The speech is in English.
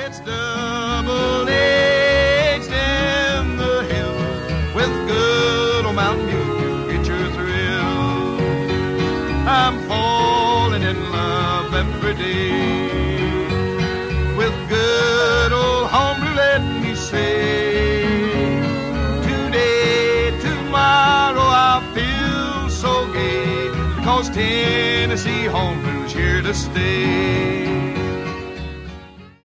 It's double-aged in the hills with good old mountain music, get your thrill. I'm falling in love every day with good old homebrew, let me say. Today, tomorrow, I feel so gay because Tennessee homebrew's here to stay.